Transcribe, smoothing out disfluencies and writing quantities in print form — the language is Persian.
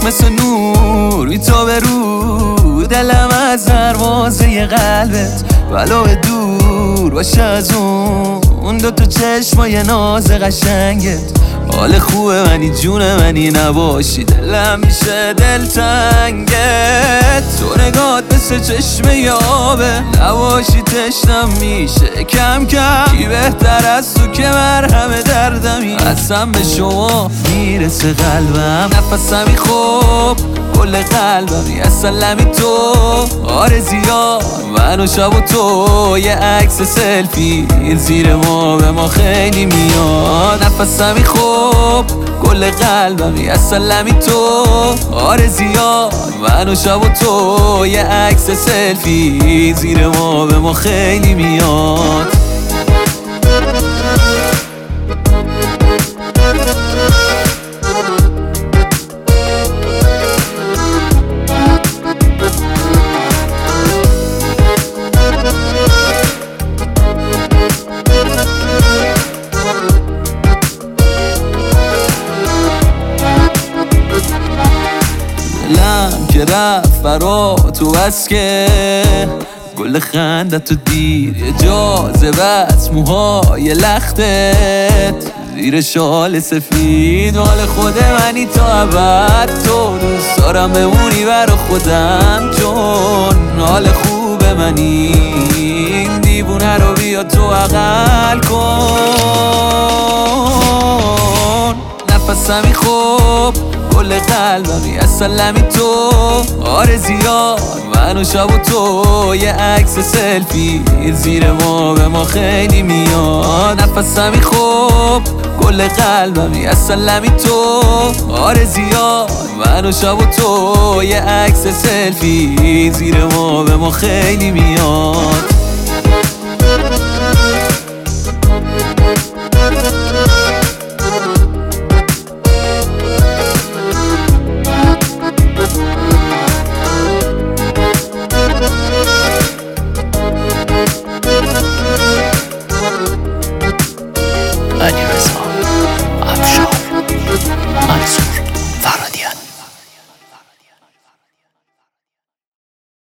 مثل نور میتابه رو دلم از دروازه قلبت، ولو دور باشه از اون دوتا چشمای ناز قشنگت. حال خوبه منی جون منی نباشی دلم میشه دلتنگت. تو نگات مثل چشمه یابه نباشی تشنم میشه کم کم. کی بهتر از تو که مرهم دردمی، اصلا به شما میرسه قلبم. نفسمی خوب کل قلبمی اصلا تو آرزیا من و شب و تو. یه عکس سلفی زیر ما به ما خیلی میاد. نفسمی خوب کل قلبمی اصلا تو آرزیا من و شب و تو. یه عکس سلفی زیر ما به ما خیلی میاد. دلم که رفت برا تو بس که گل خندت تو دیر یه جاذبت موهای لختت زیر شال سفید. مال خود منی تا ابد تو دوست دارم بمونی برا خودم چون حال خوب منی. این دیوونه رو بیا تو اقل کن. نفسمی خوب کل قلبمی اصلا تو آرزیا من و شب و تو. یه عکس سلفی زیر ما به ما خیلی میاد. نفسمی خوب کل قلبمی اصلا تو آرزیا من و شب و تو. یه عکس سلفی زیر ما به ما خیلی میاد.